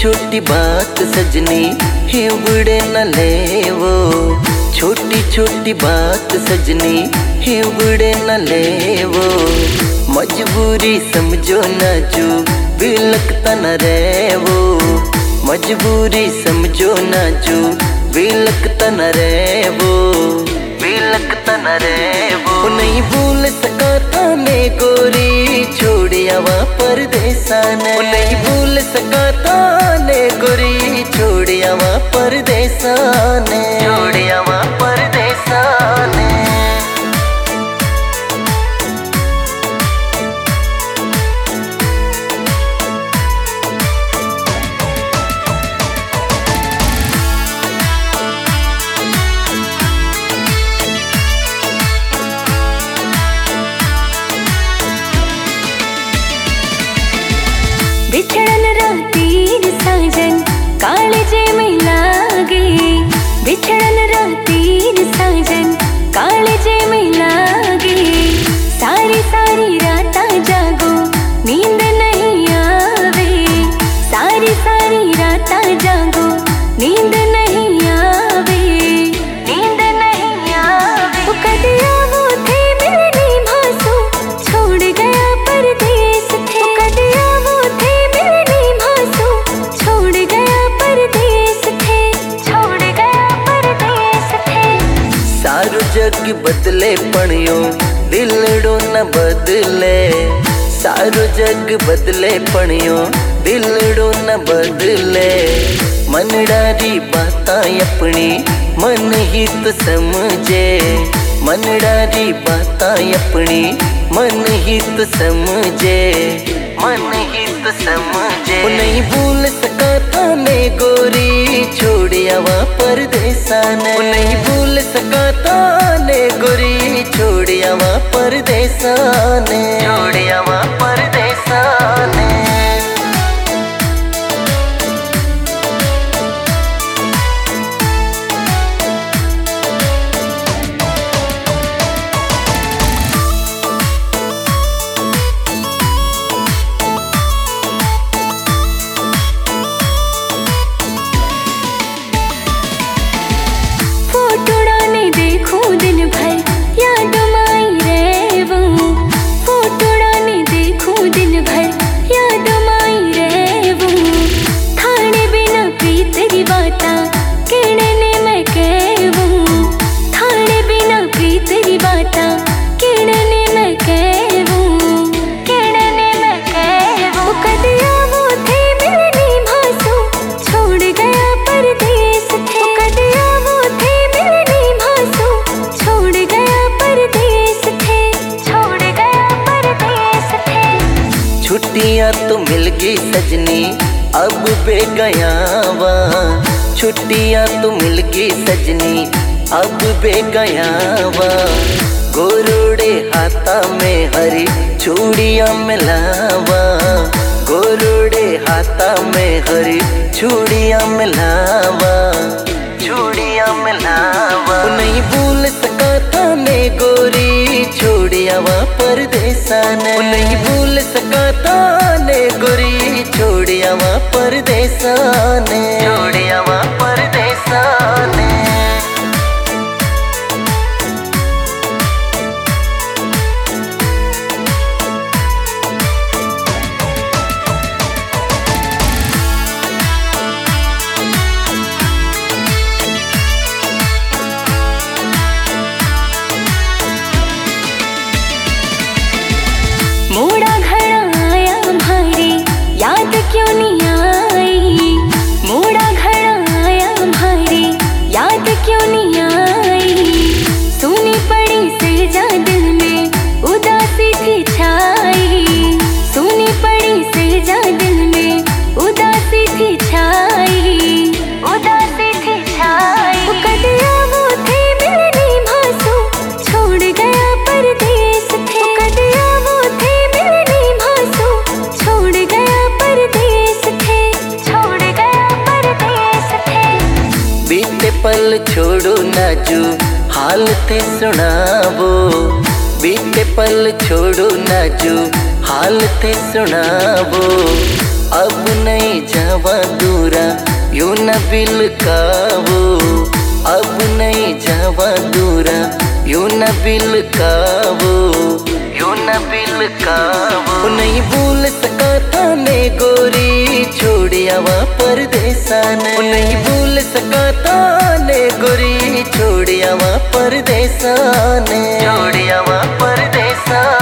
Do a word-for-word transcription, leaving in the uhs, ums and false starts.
छोटी बात सजनी हिवड़े न लेवो, छोटी छोटी बात सजनी हिवड़े न लेवो। मजबूरी समझो ना जो बिलकता न रेवो, मजबूरी समझो ना जो बिलकता न रेवो, बिलकता न रेवो। नहीं भूल सका थाने गोरी छोड़िया वहाँ परदेसा ने, नहीं भूल सका थाने गोरी छोड़िया वहाँ परदेसा ने, छोड़िया वहाँ परदेसा ने। बिछड़न रातीर साजन कालजे में लागे, बिछड़न रातीर साजन कालजे में लागे। सारी सारी रात जागो नींद नहीं आवे, सारी सारी रात जागो नींद नहीं आवे, नींद नहीं आवे। वो कदिया वो थे मिलने भासो छोड़ गया परदेस थे, वो कदिया वो थे मिलने भासो छोड़ गया परदेस थे, छोड़ गया परदेस थे। सारो जग बदले पणियो दिलड़ो न बदले, सारो जग बदले पणियो दिलड़ो न बदले। मनडारी बातां अपनी मन ही तो समझे, मनडारी बातां अपनी मन ही तो समझे, मन ही तो समझे। वो नहीं भूल सका थाने गोरी छोड़िया वहाँ परदेसा ने, वो नहीं भूल सका थाने गोरी छोड़िया वहाँ परदेसा ने, छोड़िया वहाँ परदेसा ने। छुट्टियाँ तो मिल गई सजनी अब बेगयावा, छुट्टियाँ तो मिल गई सजनी अब बेगयावा। गोरोड़े हाथा में हरी चूड़ियाँ मिलावा, गोरोड़े हाथा में हरी चूड़ियाँ मिलावा, चूड़ियाँ मिलावा। नहीं भूल सका थाने गोरी छोड़िया वहाँ परदेसा ने, नहीं भूल सका थाने गोरी छोड़िया वहाँ परदेसा ने, छोड़िया वहाँ परदेसा ने। मोड़ा घड़ा आया भारी याद क्यों नहीं आई, मोड़ा घड़ा आया भारी याद क्यों नहीं आई। सुनी पड़ी सजा दिल में उदासी थी छाई, सुनी पड़ी सजा दिल में उदासी थी छाई, उदासी थी छाई। वो कदिया वो थे मिलने भासो छोड़ गया परदेस थे, वो कदिया वो थे मिलने भासो छोड़ गया परदेस थे, छोड़ गया परदेस थे। बीते पल छोड़ो ना जो हाल थे सुनावो, बीते पल छोड़ो ना जो हाल थे सुनावो। अब नहीं जावा दूर दूरा यूं न बिलकावो, अब नहीं जावा दूरा यूं न बिलकावो, यूं न बिलकावो। नहीं भूल सका था ने गोरी छोड़िया वहाँ परदेसा ने, नहीं भूल सका था ने गोरी छोड़िया वहाँ परदेसा ने, छोड़िया वहाँ परदेसा